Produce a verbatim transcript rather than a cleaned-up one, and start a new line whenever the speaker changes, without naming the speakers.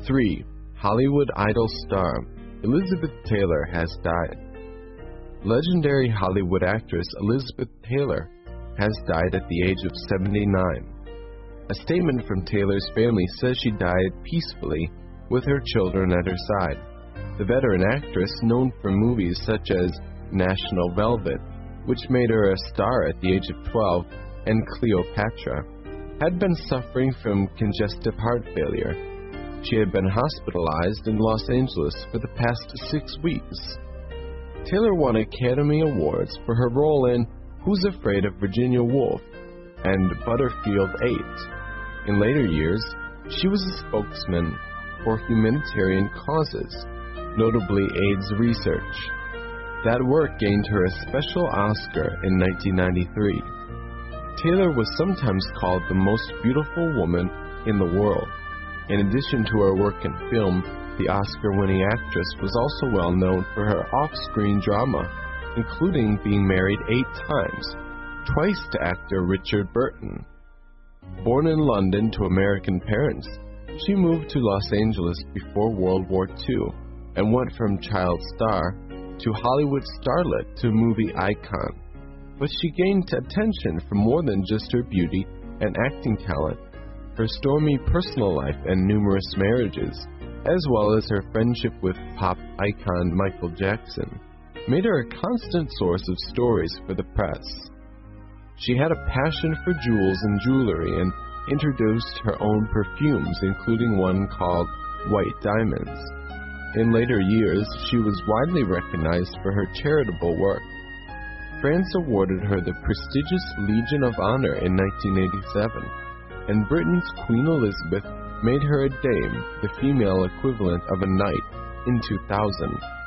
three. Hollywood Idol star Elizabeth Taylor has died. Legendary Hollywood actress Elizabeth Taylor has died at the age of seventy-nine. A statement from Taylor's family says she died peacefully with her children at her side. The veteran actress, known for movies such as National Velvet, which made her a star at the age of twelve, and Cleopatra, had been suffering from congestive heart failure. She had been hospitalized in Los Angeles for the past six weeks. Taylor won Academy Awards for her role in Who's Afraid of Virginia Woolf and Butterfield eight. In later years, she was a spokesman for humanitarian causes, notably AIDS research. That work gained her a special Oscar in nineteen ninety-three. Taylor was sometimes called the most beautiful woman in the world. In addition to her work in film, the Oscar-winning actress was also well known for her off-screen drama, including being married eight times, twice to actor Richard Burton. Born in London to American parents, she moved to Los Angeles before World War Two and went from child star to Hollywood starlet to movie icon. But she gained attention for more than just her beauty and acting talent. Her stormy personal life and numerous marriages, as well as her friendship with pop icon Michael Jackson, made her a constant source of stories for the press. She had a passion for jewels and jewelry and introduced her own perfumes, including one called White Diamonds. In later years, she was widely recognized for her charitable work. France awarded her the prestigious Legion of Honor in nineteen eighty-seven, and Britain's Queen Elizabeth made her a dame, the female equivalent of a knight, in two thousand.